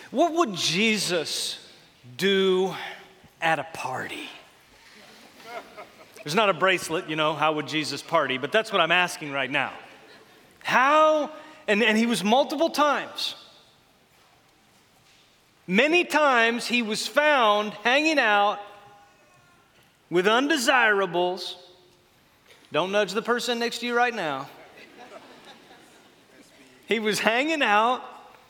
What would Jesus do at a party? There's not a bracelet, how would Jesus party? But that's what I'm asking right now. How, and he was multiple times. Many times he was found hanging out with undesirables. Don't nudge the person next to you right now. He was hanging out,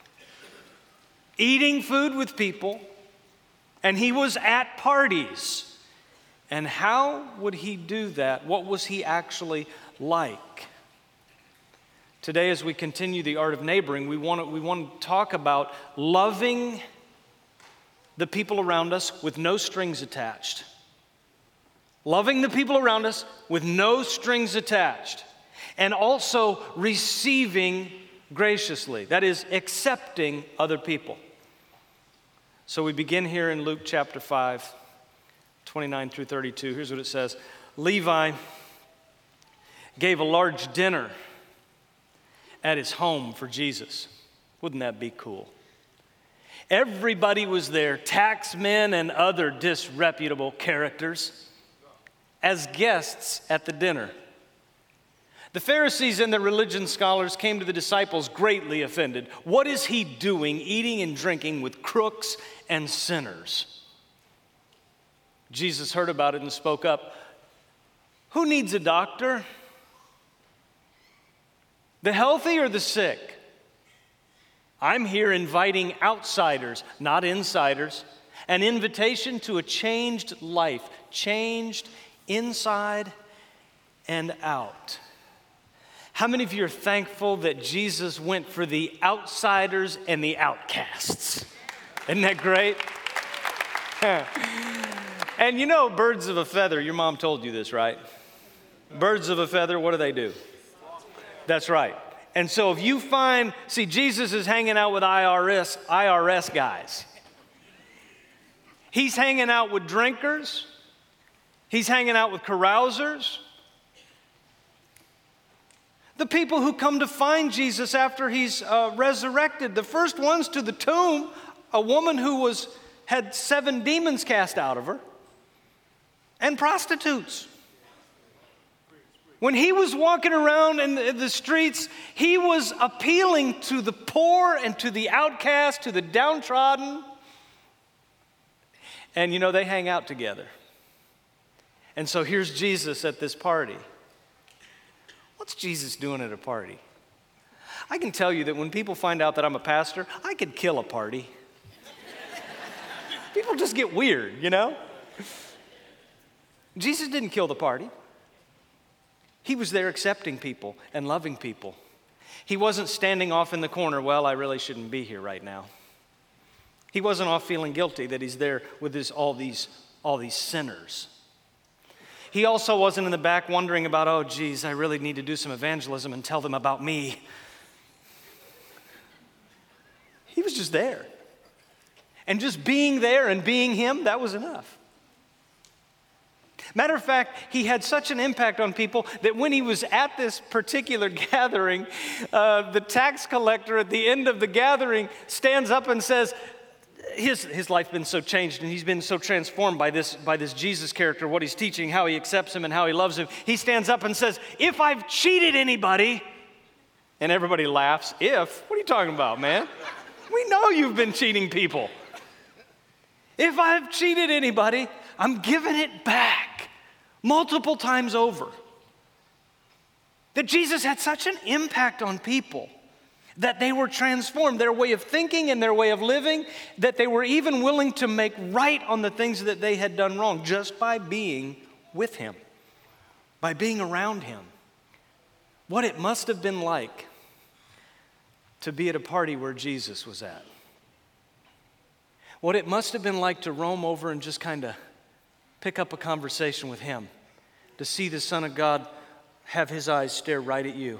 eating food with people, and he was at parties. And how would he do that? What was he actually like? Today, as we continue the art of neighboring, we want to talk about loving the people around us with no strings attached. Loving the people around us with no strings attached. And also receiving graciously. That is, accepting other people. So we begin here in Luke chapter 5, 29 through 32. Here's what it says. Levi gave a large dinner at his home for Jesus. Wouldn't that be cool? Everybody was there, taxmen and other disreputable characters, as guests at the dinner. The Pharisees and the religion scholars came to the disciples greatly offended. What is he doing, eating and drinking with crooks and sinners? Jesus heard about it and spoke up. Who needs a doctor? The healthy or the sick? I'm here inviting outsiders, not insiders. An invitation to a changed life, changed inside and out. How many of you are thankful that Jesus went for the outsiders and the outcasts? Isn't that great? And birds of a feather, your mom told you this, right? Birds of a feather, what do? That's right. And so if you Jesus is hanging out with IRS guys. He's hanging out with drinkers. He's hanging out with carousers. The people who come to find Jesus after he's resurrected. The first ones to the tomb, a woman who had 7 demons cast out of her. And prostitutes. When he was walking around in the streets, he was appealing to the poor and to the outcast, to the downtrodden. And they hang out together. And so here's Jesus at this party. What's Jesus doing at a party? I can tell you that when people find out that I'm a pastor, I could kill a party. People just get weird, Jesus didn't kill the party. He was there accepting people and loving people. He wasn't standing off in the corner, well, I really shouldn't be here right now. He wasn't off feeling guilty that he's there with all these sinners. He also wasn't in the back wondering about, oh, geez, I really need to do some evangelism and tell them about me. He was just there. And just being there and being him, that was enough. Matter of fact, he had such an impact on people that when he was at this particular gathering, the tax collector at the end of the gathering stands up and says, his life been so changed and he's been so transformed by this Jesus character, what he's teaching, how he accepts him and how he loves him. He stands up and says, if I've cheated anybody, and everybody laughs. What are you talking about, man? We know you've been cheating people. If I've cheated anybody, I'm giving it back multiple times over. That Jesus had such an impact on people that they were transformed, their way of thinking and their way of living, that they were even willing to make right on the things that they had done wrong just by being with him, by being around him. What it must have been like to be at a party where Jesus was at. What it must have been like to roam over and just kind of pick up a conversation with him, to see the Son of God have his eyes stare right at you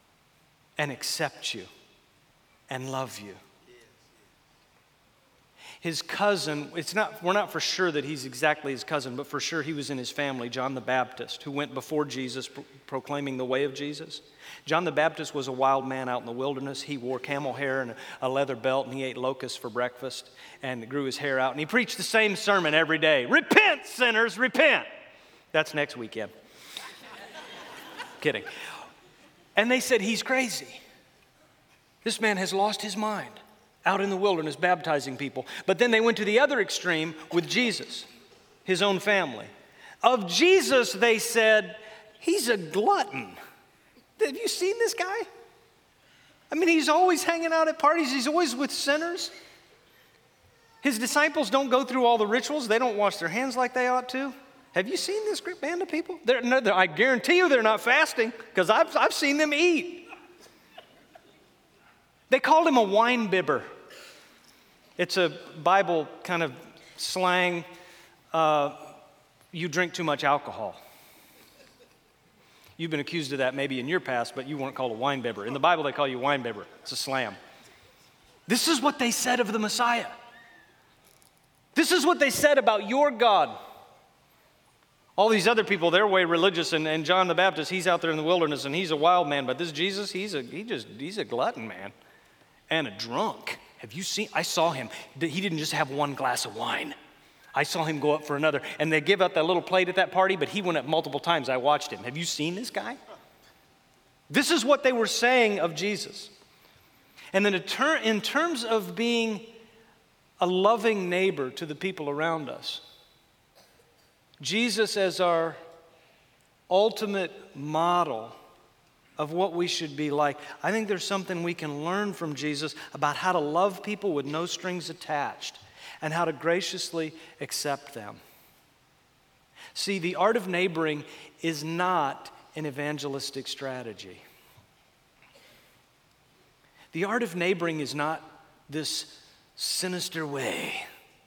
and accept you and love you. His cousin, we're not for sure that he's exactly his cousin, but for sure he was in his family, John the Baptist, who went before Jesus proclaiming the way of Jesus. John the Baptist was a wild man out in the wilderness. He wore camel hair and a leather belt, and he ate locusts for breakfast and grew his hair out. And he preached the same sermon every day. Repent, sinners, repent. That's next weekend. Kidding. And they said, he's crazy. This man has lost his mind out in the wilderness baptizing people. But then they went to the other extreme with Jesus, his own family. Of Jesus, they said, he's a glutton. Have you seen this guy? I mean, he's always hanging out at parties. He's always with sinners. His disciples don't go through all the rituals. They don't wash their hands like they ought to. Have you seen this group band of people? I guarantee you they're not fasting because I've seen them eat. They called him a wine bibber. It's a Bible kind of slang. You drink too much alcohol. You've been accused of that maybe in your past, but you weren't called a wine bibber. In the Bible, they call you a wine bibber. It's a slam. This is what they said of the Messiah. This is what they said about your God. All these other people, they're way religious, and John the Baptist, he's out there in the wilderness, and he's a wild man. But this Jesus, he's a glutton, man, and a drunk. Have you seen? I saw him. He didn't just have one glass of wine. I saw him go up for another. And they give out that little plate at that party, but he went up multiple times. I watched him. Have you seen this guy? This is what they were saying of Jesus. And then in terms of being a loving neighbor to the people around us, Jesus as our ultimate model of what we should be like. I think there's something we can learn from Jesus about how to love people with no strings attached and how to graciously accept them. See, the art of neighboring is not an evangelistic strategy. The art of neighboring is not this sinister way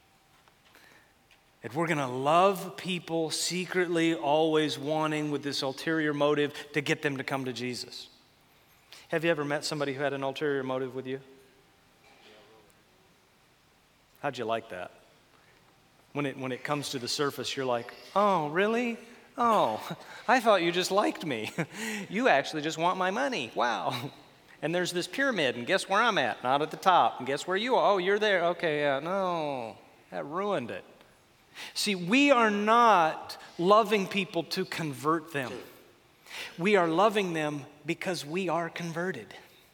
that we're going to love people secretly, always wanting with this ulterior motive to get them to come to Jesus. Have you ever met somebody who had an ulterior motive with you? How'd you like that? When it comes to the surface, you're like, oh, really? Oh, I thought you just liked me. You actually just want my money. Wow. And there's this pyramid, and guess where I'm at? Not at the top. And guess where you are? Oh, you're there. Okay, yeah, no, that ruined it. See, we are not loving people to convert them. We are loving them because we are converted.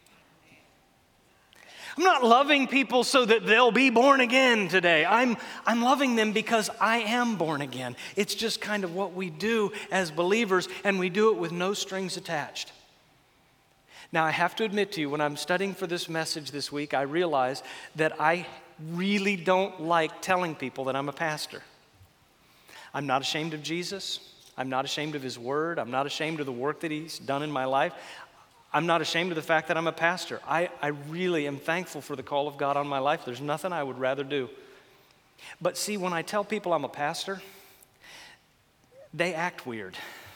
I'm not loving people so that they'll be born again today. I'm loving them because I am born again. It's just kind of what we do as believers, and we do it with no strings attached. Now, I have to admit to you, when I'm studying for this message this week, I realized that I really don't like telling people that I'm a pastor. I'm not ashamed of Jesus. I'm not ashamed of his word. I'm not ashamed of the work that he's done in my life. I'm not ashamed of the fact that I'm a pastor. I really am thankful for the call of God on my life. There's nothing I would rather do. But see, when I tell people I'm a pastor, they act weird.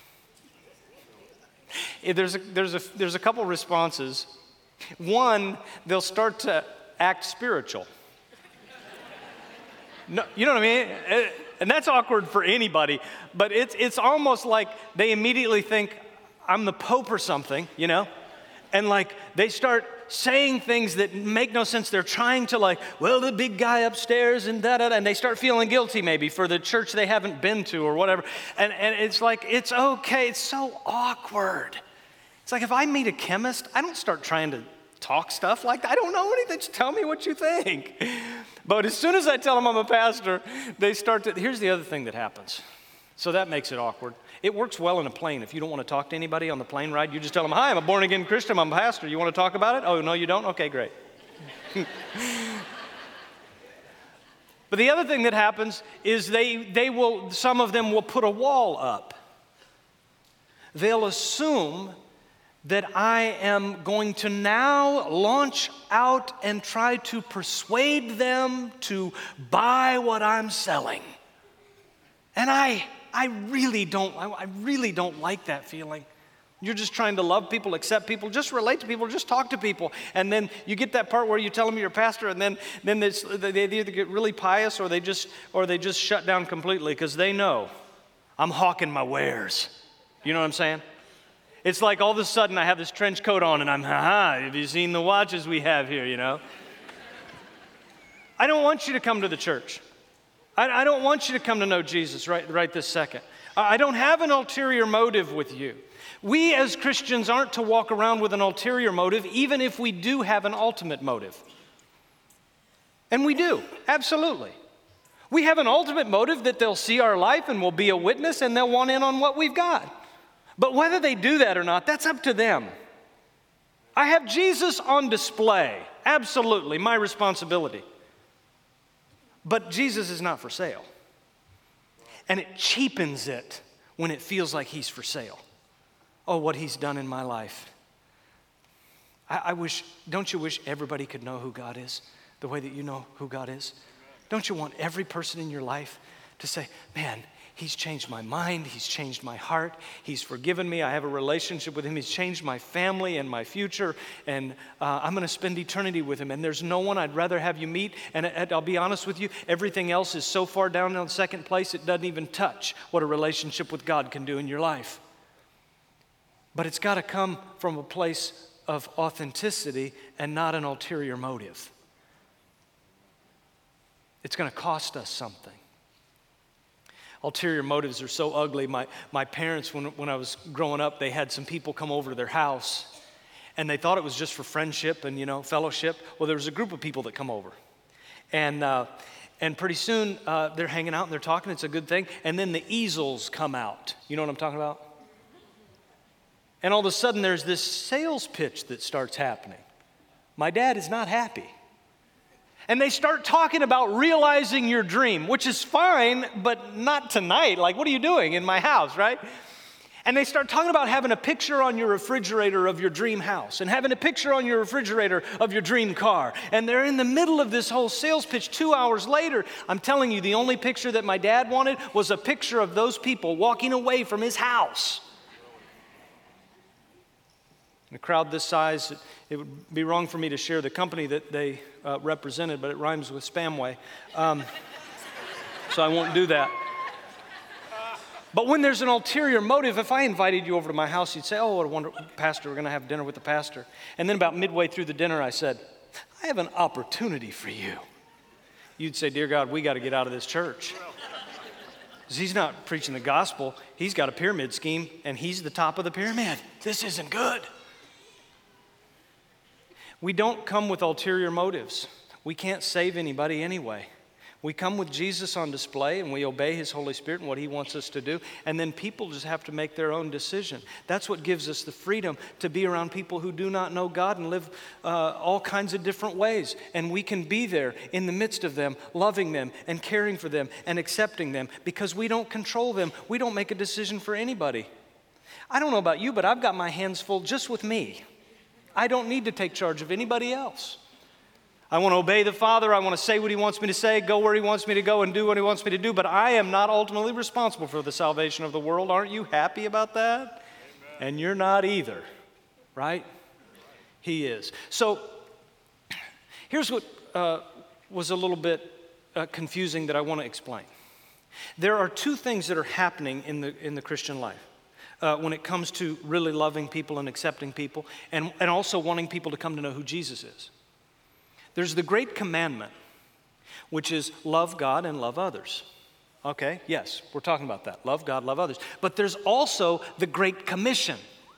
There's a couple responses. One, they'll start to act spiritual. No, you know what I mean? And that's awkward for anybody, but it's almost like they immediately think I'm the Pope or something, you know? And like they start saying things that make no sense. They're trying to like, well, the big guy upstairs and da-da-da, and they start feeling guilty maybe for the church they haven't been to or whatever. And it's like, it's okay. It's so awkward. It's like if I meet a chemist, I don't start trying to talk stuff like that. I don't know anything. Just tell me what you think. But as soon as I tell them I'm a pastor, they start to, here's the other thing that happens. So that makes it awkward. It works well in a plane. If you don't want to talk to anybody on the plane ride, you just tell them, hi, I'm a born-again Christian, I'm a pastor. You want to talk about it? Oh, no, you don't? Okay, great. But the other thing that happens is some of them will put a wall up. They'll assume that I am going to now launch out and try to persuade them to buy what I'm selling. And I really don't like that feeling. You're just trying to love people, accept people, just relate to people, just talk to people. And then you get that part where you tell them you're a pastor, and then they either get really pious or they just shut down completely because they know I'm hawking my wares. You know what I'm saying? It's like all of a sudden I have this trench coat on and I'm, have you seen the watches we have here, you know? I don't want you to come to the church. I don't want you to come to know Jesus right this second. I don't have an ulterior motive with you. We as Christians aren't to walk around with an ulterior motive, even if we do have an ultimate motive. And we do, absolutely. We have an ultimate motive that they'll see our life and we'll be a witness and they'll want in on what we've got. But whether they do that or not, that's up to them. I have Jesus on display, absolutely, my responsibility. But Jesus is not for sale. And it cheapens it when it feels like he's for sale. Oh, what he's done in my life. I wish, don't you wish everybody could know who God is the way that you know who God is? Don't you want every person in your life to say, man, he's changed my mind, he's changed my heart, he's forgiven me, I have a relationship with him, he's changed my family and my future, and I'm going to spend eternity with him, and there's no one I'd rather have you meet, and I'll be honest with you, everything else is so far down in second place, it doesn't even touch what a relationship with God can do in your life. But it's got to come from a place of authenticity and not an ulterior motive. It's going to cost us something. Ulterior motives are so ugly. My parents, when I was growing up, they had some people come over to their house, and they thought it was just for friendship and, fellowship. Well, there was a group of people that come over. And pretty soon, they're hanging out and they're talking. It's a good thing. And then the easels come out. You know what I'm talking about? And all of a sudden, there's this sales pitch that starts happening. My dad is not happy. And they start talking about realizing your dream, which is fine, but not tonight. Like, what are you doing in my house, right? And they start talking about having a picture on your refrigerator of your dream house and having a picture on your refrigerator of your dream car. And they're in the middle of this whole sales pitch 2 hours later. I'm telling you, the only picture that my dad wanted was a picture of those people walking away from his house. In a crowd this size, it would be wrong for me to share the company that they represented, but it rhymes with Spamway. So I won't do that. But when there's an ulterior motive, if I invited you over to my house, you'd say, oh, what a wonderful pastor, we're going to have dinner with the pastor. And then about midway through the dinner, I said, I have an opportunity for you. You'd say, dear God, we got to get out of this church. Because he's not preaching the gospel. He's got a pyramid scheme, and he's the top of the pyramid. This isn't good. We don't come with ulterior motives. We can't save anybody anyway. We come with Jesus on display and we obey his Holy Spirit and what he wants us to do. And then people just have to make their own decision. That's what gives us the freedom to be around people who do not know God and live all kinds of different ways. And we can be there in the midst of them, loving them and caring for them and accepting them because we don't control them. We don't make a decision for anybody. I don't know about you, but I've got my hands full just with me. I don't need to take charge of anybody else. I want to obey the Father. I want to say what he wants me to say, go where he wants me to go, and do what he wants me to do. But I am not ultimately responsible for the salvation of the world. Aren't you happy about that? Amen. And you're not either, right? He is. So here's what was a little bit confusing that I want to explain. There are two things that are happening in the Christian life. When it comes to really loving people and accepting people and also wanting people to come to know who Jesus is. There's the great commandment, which is love God and love others. Okay, yes, we're talking about that. Love God, love others. But there's also the Great Commission,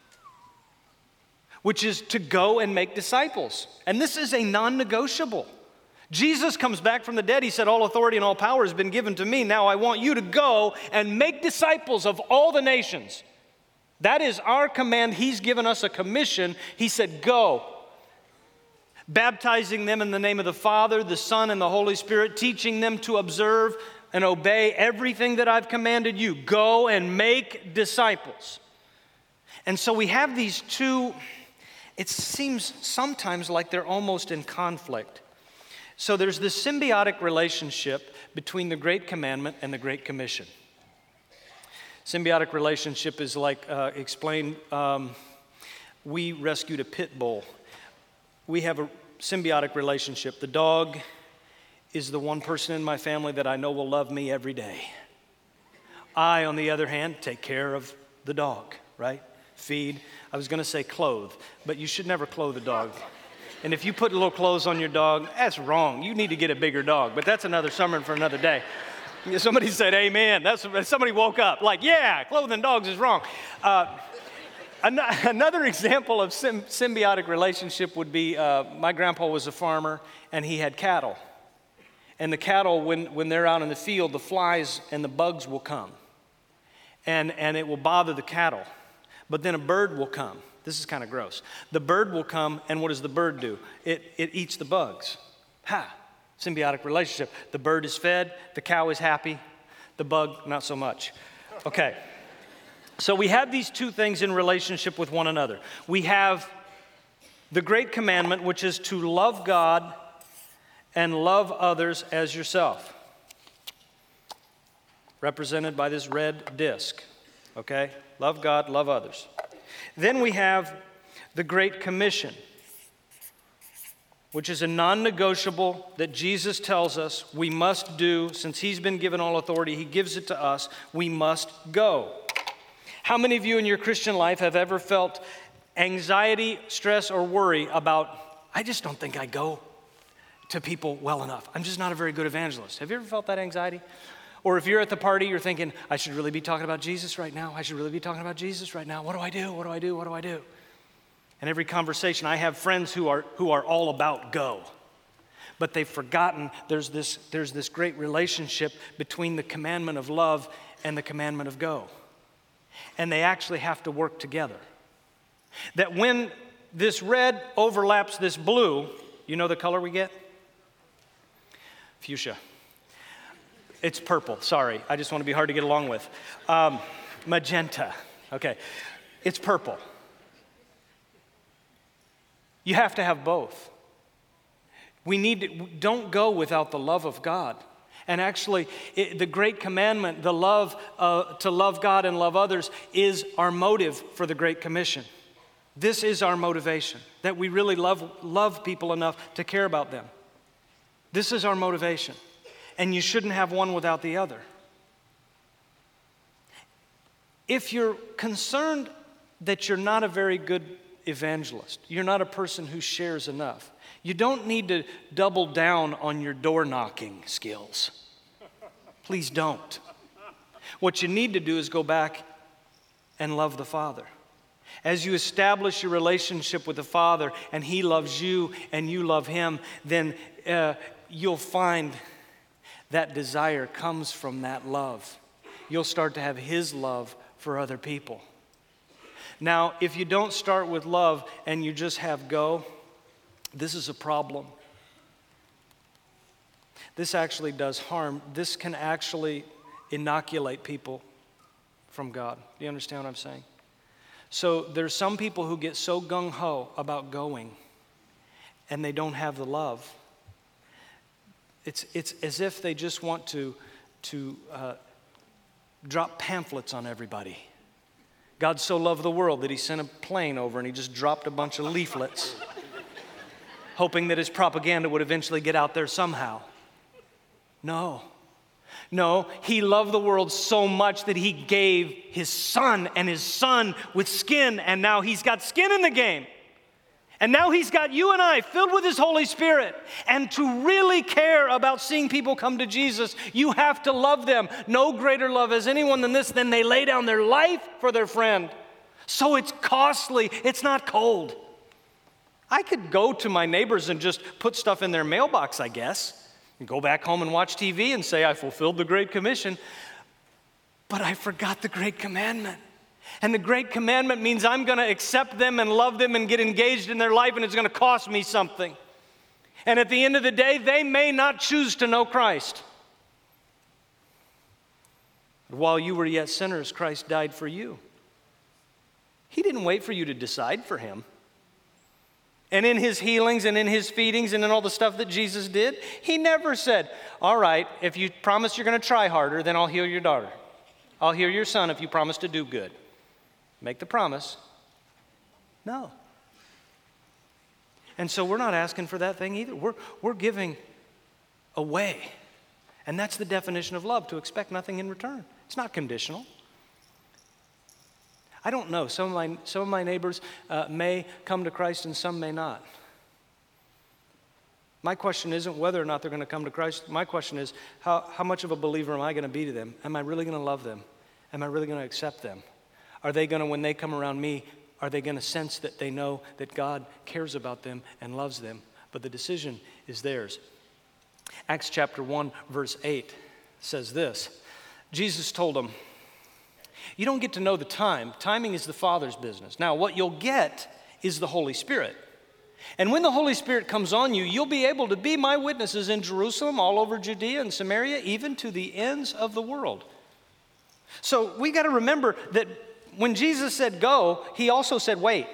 which is to go and make disciples. And this is a non-negotiable. Jesus comes back from the dead. He said, all authority and all power has been given to me. Now I want you to go and make disciples of all the nations. That is our command. He's given us a commission. He said, go. Baptizing them in the name of the Father, the Son, and the Holy Spirit, teaching them to observe and obey everything that I've commanded you. Go and make disciples. And so we have these two, it seems sometimes like they're almost in conflict. So there's this symbiotic relationship between the Great Commandment and the Great Commission. Symbiotic relationship is like, explained, we rescued a pit bull. We have a symbiotic relationship. The dog is the one person in my family that I know will love me every day. I, on the other hand, take care of the dog, right? Feed. I was going to say clothe, but you should never clothe a dog. And if you put little clothes on your dog, that's wrong. You need to get a bigger dog, but that's another sermon for another day. Somebody said, amen. Somebody woke up like, yeah, clothing dogs is wrong. Another example of symbiotic relationship would be my grandpa was a farmer, and he had cattle. And the cattle, when they're out in the field, the flies and the bugs will come. And it will bother the cattle. But then a bird will come. This is kind of gross. The bird will come, and what does the bird do? It eats the bugs. Symbiotic relationship. The bird is fed, the cow is happy, the bug, not so much. Okay. So we have these two things in relationship with one another. We have the great commandment, which is to love God and love others as yourself, represented by this red disc. Okay? Love God, love others. Then we have the Great Commission, which is a non-negotiable that Jesus tells us we must do. Since he's been given all authority, he gives it to us. We must go. How many of you in your Christian life have ever felt anxiety, stress, or worry about, I just don't think I go to people well enough. I'm just not a very good evangelist. Have you ever felt that anxiety? Or if you're at the party, you're thinking, I should really be talking about Jesus right now. I should really be talking about Jesus right now. What do I do? What do I do? What do I do? And every conversation, I have friends who are all about go. But they've forgotten there's this great relationship between the commandment of love and the commandment of go. And they actually have to work together. That when this red overlaps this blue, you know the color we get? Fuchsia. It's purple, sorry. I just want to be hard to get along with. Magenta. Okay. It's purple. You have to have both. Don't go without the love of God. And actually, the great commandment, the love to love God and love others, is our motive for the Great Commission. This is our motivation, that we really love people enough to care about them. This is our motivation. And you shouldn't have one without the other. If you're concerned that you're not a very good evangelist, you're not a person who shares enough, you don't need to double down on your door knocking skills. Please don't. What you need to do is go back and love the Father. As you establish your relationship with the Father and He loves you and you love Him, then you'll find that desire comes from that love. You'll start to have His love for other people. Now, if you don't start with love and you just have go, this is a problem. This actually does harm. This can actually inoculate people from God. Do you understand what I'm saying? So there's some people who get so gung-ho about going and they don't have the love. It's as if they just want to drop pamphlets on everybody. God so loved the world that He sent a plane over and He just dropped a bunch of leaflets, hoping that His propaganda would eventually get out there somehow. No, He loved the world so much that He gave His Son, and His Son with skin, and now He's got skin in the game. And now He's got you and I filled with His Holy Spirit. And to really care about seeing people come to Jesus, you have to love them. No greater love has anyone than this, than they lay down their life for their friend. So it's costly. It's not cold. I could go to my neighbors and just put stuff in their mailbox, I guess, and go back home and watch TV and say, I fulfilled the Great Commission. But I forgot the Great Commandment. And the Great Commandment means I'm going to accept them and love them and get engaged in their life, and it's going to cost me something. And at the end of the day, they may not choose to know Christ. While you were yet sinners, Christ died for you. He didn't wait for you to decide for Him. And in His healings and in His feedings and in all the stuff that Jesus did, He never said, all right, if you promise you're going to try harder, then I'll heal your daughter. I'll hear your son if you promise to do good. Make the promise. No. And so we're not asking for that thing either. We're giving away. And that's the definition of love, to expect nothing in return. It's not conditional. I don't know. Some of my neighbors may come to Christ and some may not. My question isn't whether or not they're going to come to Christ. My question is, how much of a believer am I going to be to them? Am I really going to love them? Am I really going to accept them? Are they going to, when they come around me, are they going to sense that they know that God cares about them and loves them? But the decision is theirs. Acts chapter 1, verse 8 says this. Jesus told them, you don't get to know the time. Timing is the Father's business. Now, what you'll get is the Holy Spirit. And when the Holy Spirit comes on you, you'll be able to be my witnesses in Jerusalem, all over Judea and Samaria, even to the ends of the world. So we got to remember that when Jesus said go, he also said wait.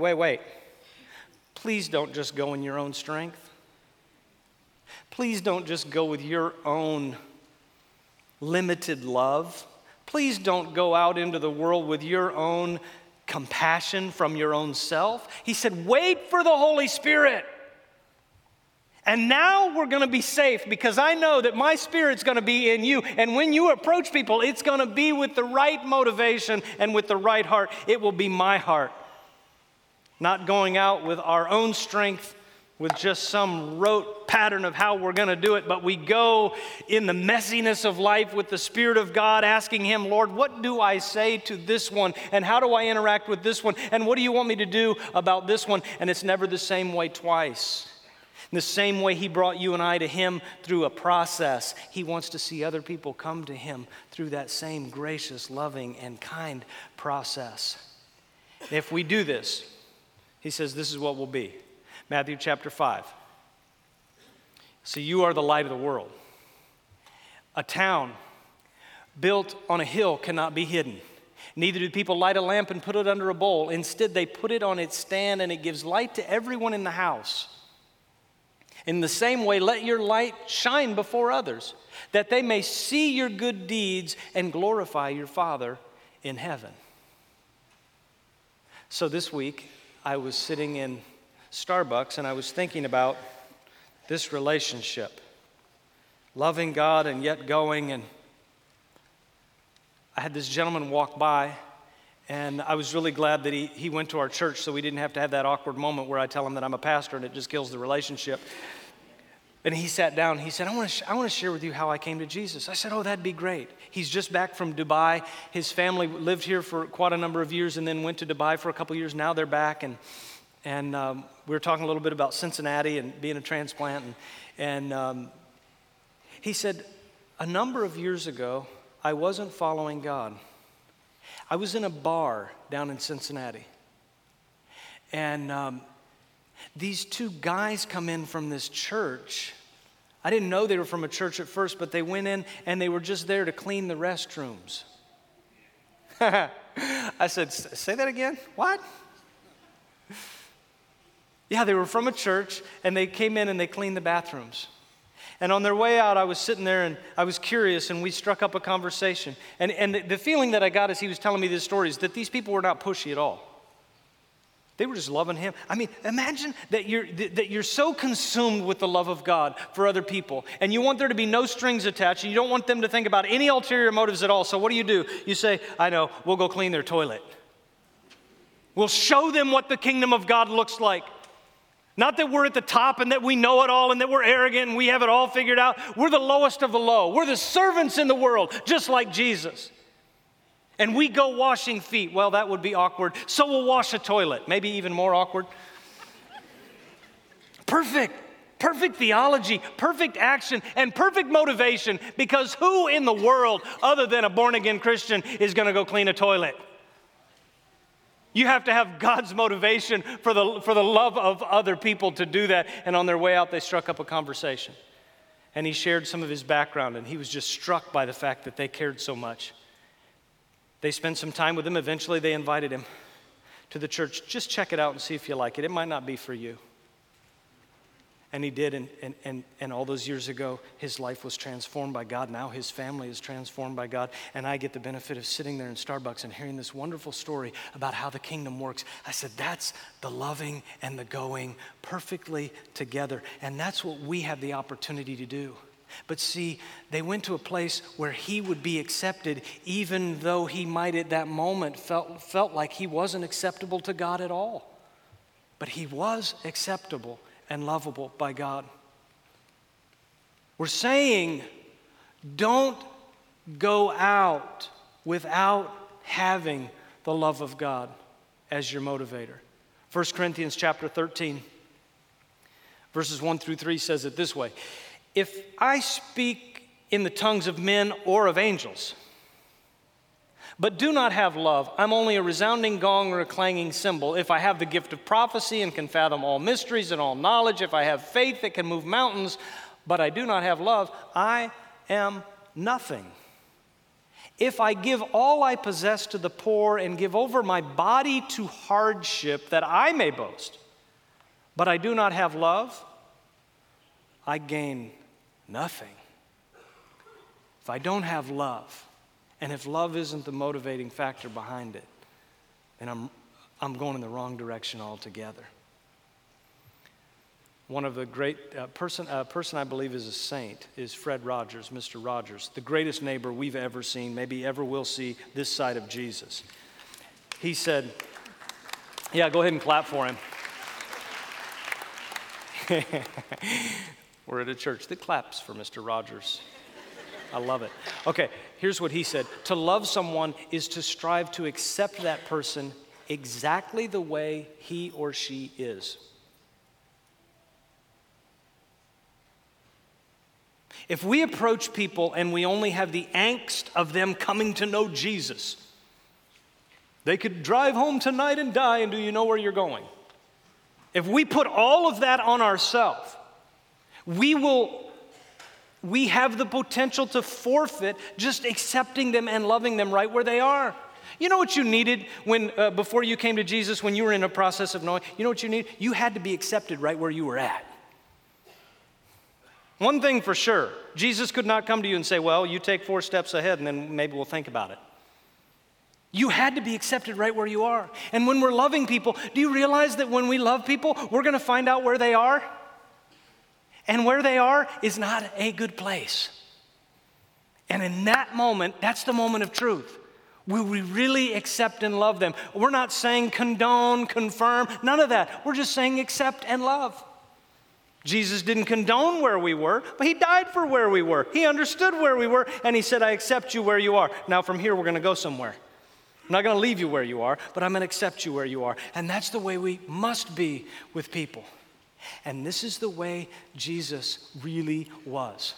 Please don't just go in your own strength. Please don't just go with your own limited love. Please don't go out into the world with your own compassion from your own self. He said, wait for the Holy Spirit. And now we're going to be safe because I know that my Spirit's going to be in you. And when you approach people, it's going to be with the right motivation and with the right heart. It will be my heart. Not going out with our own strength, with just some rote pattern of how we're going to do it, but we go in the messiness of life with the Spirit of God, asking Him, Lord, what do I say to this one? And how do I interact with this one? And what do you want me to do about this one? And it's never the same way twice. In the same way He brought you and I to Him through a process, He wants to see other people come to Him through that same gracious, loving, and kind process. If we do this, He says this is what we'll be. Matthew chapter 5. So you are the light of the world. A town built on a hill cannot be hidden. Neither do people light a lamp and put it under a bowl. Instead, they put it on its stand, and it gives light to everyone in the house. In the same way, let your light shine before others, that they may see your good deeds and glorify your Father in heaven. So this week, I was sitting in Starbucks, and I was thinking about this relationship, loving God and yet going. And I had this gentleman walk by, and I was really glad that he went to our church so we didn't have to have that awkward moment where I tell him that I'm a pastor and it just kills the relationship. And he sat down. He said, I want to share with you how I came to Jesus. I said, oh, that'd be great. He's just back from Dubai. His family lived here for quite a number of years and then went to Dubai for a couple years. Now they're back, and we were talking a little bit about Cincinnati and being a transplant. And he said, a number of years ago, I wasn't following God. I was in a bar down in Cincinnati. And these two guys come in from this church. I didn't know they were from a church at first, but they went in and they were just there to clean the restrooms. I said, say that again? What? Yeah, they were from a church, and they came in and they cleaned the bathrooms. And on their way out, I was sitting there, and I was curious, and we struck up a conversation. And the feeling that I got as he was telling me this story is that these people were not pushy at all. They were just loving Him. I mean, imagine that you're so consumed with the love of God for other people, and you want there to be no strings attached, and you don't want them to think about any ulterior motives at all. So what do? You say, I know, we'll go clean their toilet. We'll show them what the kingdom of God looks like. Not that we're at the top and that we know it all and that we're arrogant and we have it all figured out. We're the lowest of the low. We're the servants in the world, just like Jesus. And we go washing feet. Well, that would be awkward. So we'll wash a toilet. Maybe even more awkward. Perfect theology, perfect action, and perfect motivation, because who in the world other than a born-again Christian is going to go clean a toilet? You have to have God's motivation for the love of other people to do that. And on their way out, they struck up a conversation. And he shared some of his background, and he was just struck by the fact that they cared so much. They spent some time with him. Eventually, they invited him to the church. Just check it out and see if you like it. It might not be for you. And he did, and all those years ago, his life was transformed by God. Now his family is transformed by God, and I get the benefit of sitting there in Starbucks and hearing this wonderful story about how the kingdom works. I said, that's the loving and the going perfectly together, and that's what we have the opportunity to do. But see, they went to a place where he would be accepted, even though he might at that moment felt like he wasn't acceptable to God at all. But he was acceptable and lovable by God. We're saying, don't go out without having the love of God as your motivator. 1 Corinthians chapter 13, verses 1 through 3 says it this way. If I speak in the tongues of men or of angels, but do not have love, I'm only a resounding gong or a clanging cymbal. If I have the gift of prophecy and can fathom all mysteries and all knowledge, if I have faith that can move mountains, but I do not have love, I am nothing. If I give all I possess to the poor and give over my body to hardship that I may boast, but I do not have love, I gain nothing. If I don't have love, and if love isn't the motivating factor behind it, then I'm going in the wrong direction altogether. One of the great person I believe is a saint is Fred Rogers, Mr. Rogers, the greatest neighbor we've ever seen, maybe ever will see this side of Jesus. He said, yeah, go ahead and clap for him. We're at a church that claps for Mr. Rogers. I love it. Okay, here's what he said. To love someone is to strive to accept that person exactly the way he or she is. If we approach people and we only have the angst of them coming to know Jesus, they could drive home tonight and die, and do you know where you're going? If we put all of that on ourselves, we have the potential to forfeit just accepting them and loving them right where they are. You know what you needed when before you came to Jesus, when you were in a process of knowing? You know what you needed? You had to be accepted right where you were at. One thing for sure, Jesus could not come to you and say, well, you take 4 steps ahead and then maybe we'll think about it. You had to be accepted right where you are. And when we're loving people, do you realize that when we love people, we're going to find out where they are? And where they are is not a good place. And in that moment, that's the moment of truth. Will we really accept and love them? We're not saying condone, confirm, none of that. We're just saying accept and love. Jesus didn't condone where we were, but he died for where we were. He understood where we were, and he said, I accept you where you are. Now from here, we're going to go somewhere. I'm not going to leave you where you are, but I'm going to accept you where you are. And that's the way we must be with people. And this is the way Jesus really was.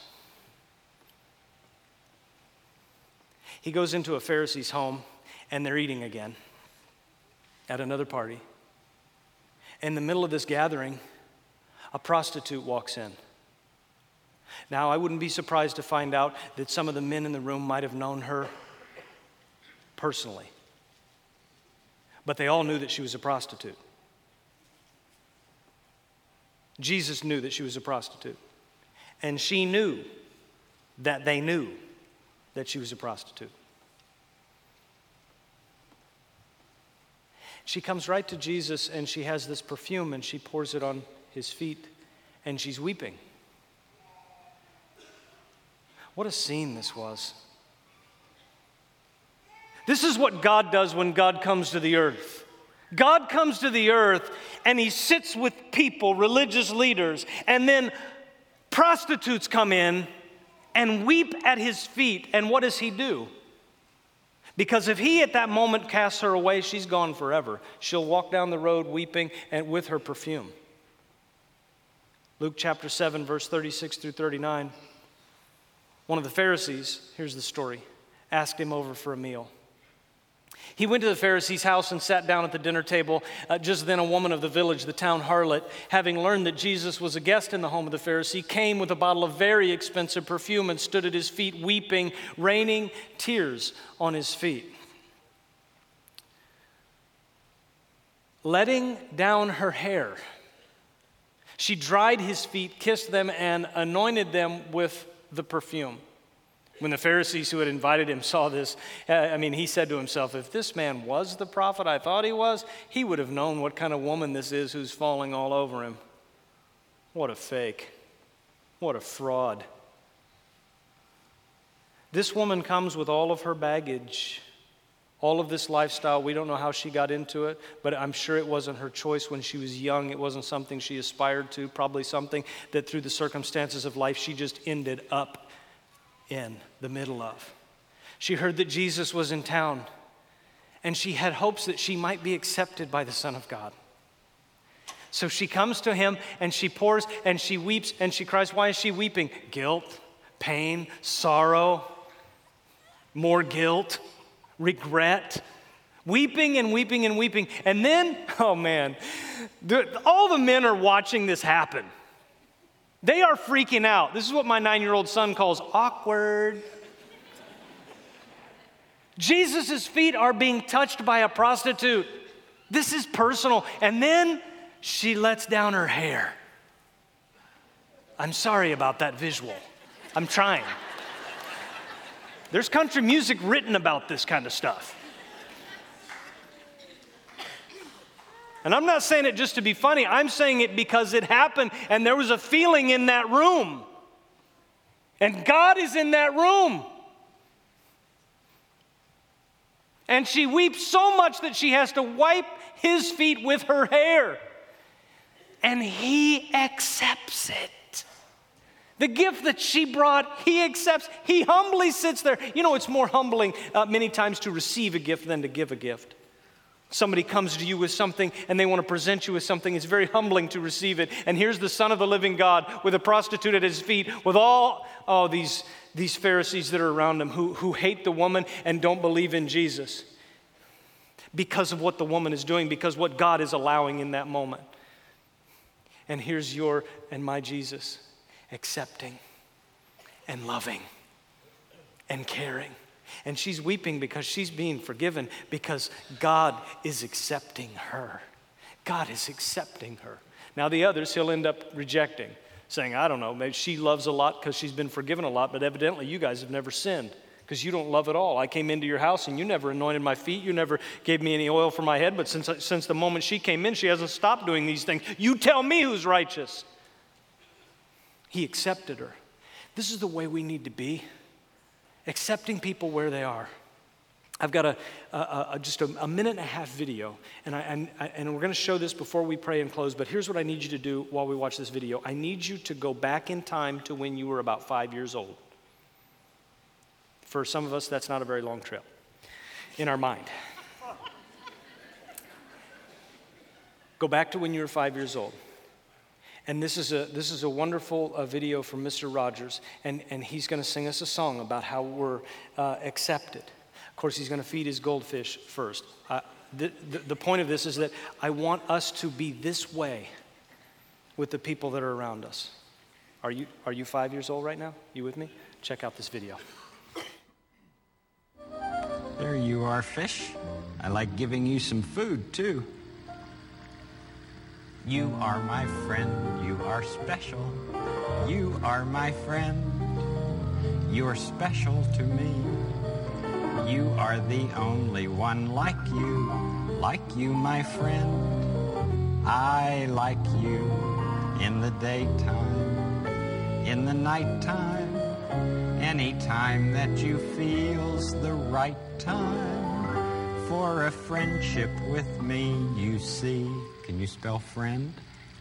He goes into a Pharisee's home, and they're eating again at another party. In the middle of this gathering, a prostitute walks in. Now, I wouldn't be surprised to find out that some of the men in the room might have known her personally. But they all knew that she was a prostitute. Jesus knew that she was a prostitute. And she knew that they knew that she was a prostitute. She comes right to Jesus and she has this perfume and she pours it on his feet and she's weeping. What a scene this was. This is what God does when God comes to the earth. God comes to the earth and he sits with people, religious leaders, and then prostitutes come in and weep at his feet. And what does he do? Because if he at that moment casts her away, she's gone forever. She'll walk down the road weeping and with her perfume. Luke chapter 7, verse 36 through 39. One of the Pharisees, here's the story, asked him over for a meal. He went to the Pharisee's house and sat down at the dinner table. Just then a woman of the village, the town harlot, having learned that Jesus was a guest in the home of the Pharisee, came with a bottle of very expensive perfume and stood at his feet weeping, raining tears on his feet. Letting down her hair, She dried his feet, kissed them, and anointed them with the perfume. When the Pharisees who had invited him saw this, he said to himself, if this man was the prophet I thought he was, he would have known what kind of woman this is who's falling all over him. What a fake. What a fraud. This woman comes with all of her baggage, all of this lifestyle. We don't know how she got into it, but I'm sure it wasn't her choice when she was young. It wasn't something she aspired to, probably something that through the circumstances of life she just ended up in the middle of. She heard that Jesus was in town, and she had hopes that she might be accepted by the Son of God. So she comes to him, and she pours, and she weeps, and she cries. Why is she weeping? Guilt, pain, sorrow, more guilt, regret, weeping and weeping and weeping. And then, oh man, all the men are watching this happen. They are freaking out. This is what my 9-year-old son calls awkward. Jesus' feet are being touched by a prostitute. This is personal. And then she lets down her hair. I'm sorry about that visual. I'm trying. There's country music written about this kind of stuff. And I'm not saying it just to be funny. I'm saying it because it happened and there was a feeling in that room. And God is in that room. And she weeps so much that she has to wipe his feet with her hair. And he accepts it. The gift that she brought, he accepts. He humbly sits there. You know, it's more humbling many times to receive a gift than to give a gift. Somebody comes to you with something and they want to present you with something. It's very humbling to receive it. And here's the Son of the living God with a prostitute at his feet, with all these Pharisees that are around him who hate the woman and don't believe in Jesus because of what the woman is doing, because what God is allowing in that moment. And here's your and my Jesus, accepting and loving and caring. And she's weeping because she's being forgiven, because God is accepting her. God is accepting her. Now the others he'll end up rejecting, saying, I don't know, maybe she loves a lot because she's been forgiven a lot, but evidently you guys have never sinned because you don't love at all. I came into your house and you never anointed my feet. You never gave me any oil for my head, but since the moment she came in, she hasn't stopped doing these things. You tell me who's righteous. He accepted her. This is the way we need to be. Accepting people where they are. I've got just a minute and a half video, and we're going to show this before we pray and close, but here's what I need you to do while we watch this video. I need you to go back in time to when you were about 5 years old. For some of us, that's not a very long trip in our mind. Go back to when you were 5 years old. And this is a wonderful video from Mr. Rogers, and he's going to sing us a song about how we're accepted. Of course, he's going to feed his goldfish first. The point of this is that I want us to be this way with the people that are around us. Are you 5 years old right now? You with me? Check out this video. There you are, fish. I like giving you some food, too. You are my friend, you are special. You are my friend, you're special to me. You are the only one like you, my friend. I like you in the daytime, in the nighttime, anytime that you feel's the right time for a friendship with me, you see. Can you spell friend?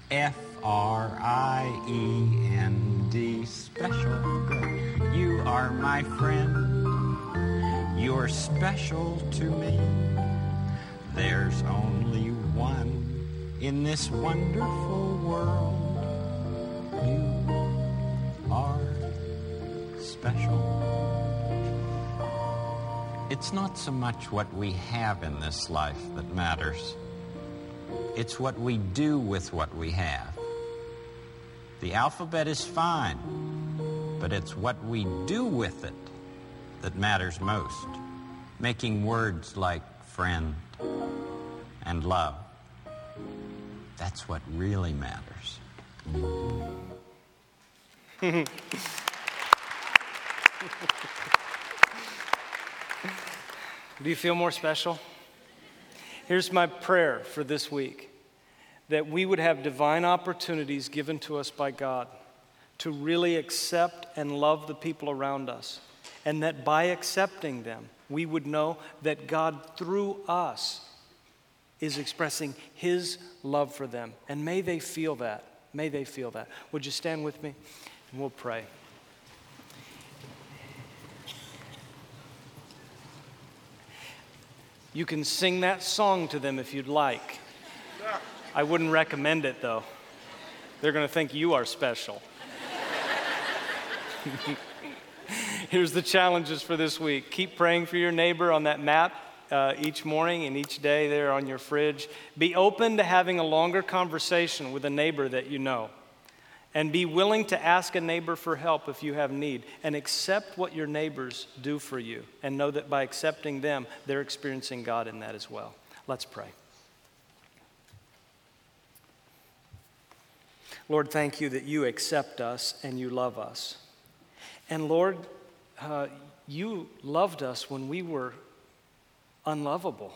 F-R-I-E-N-D, special. Good. You are my friend. You're special to me. There's only one in this wonderful world. You are special. It's not so much what we have in this life that matters. It's what we do with what we have. The alphabet is fine, but it's what we do with it that matters most. Making words like friend and love. That's what really matters. Do you feel more special? Here's my prayer for this week, that we would have divine opportunities given to us by God to really accept and love the people around us, and that by accepting them, we would know that God, through us, is expressing His love for them. And may they feel that. May they feel that. Would you stand with me? And we'll pray. You can sing that song to them if you'd like. I wouldn't recommend it, though. They're going to think you are special. Here's the challenges for this week. Keep praying for your neighbor on that map each morning and each day there on your fridge. Be open to having a longer conversation with a neighbor that you know. And be willing to ask a neighbor for help if you have need. And accept what your neighbors do for you. And know that by accepting them, they're experiencing God in that as well. Let's pray. Lord, thank you that you accept us and you love us. And Lord, you loved us when we were unlovable.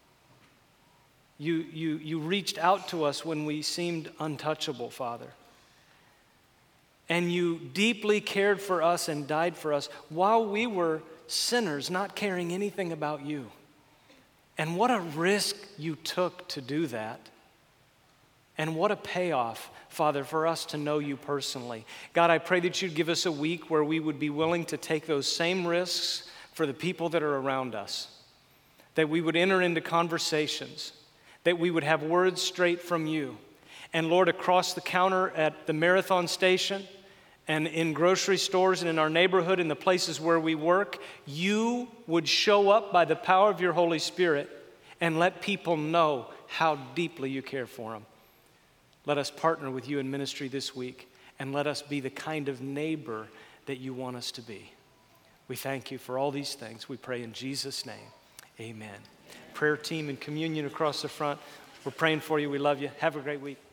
You reached out to us when we seemed untouchable, Father. And you deeply cared for us and died for us while we were sinners, not caring anything about you. And what a risk you took to do that. And what a payoff, Father, for us to know you personally. God, I pray that you'd give us a week where we would be willing to take those same risks for the people that are around us. That we would enter into conversations. That we would have words straight from you. And Lord, across the counter at the Marathon station and in grocery stores and in our neighborhood and the places where we work, you would show up by the power of your Holy Spirit and let people know how deeply you care for them. Let us partner with you in ministry this week, and let us be the kind of neighbor that you want us to be. We thank you for all these things. We pray in Jesus' name. Amen. Prayer team and communion across the front. We're praying for you. We love you. Have a great week.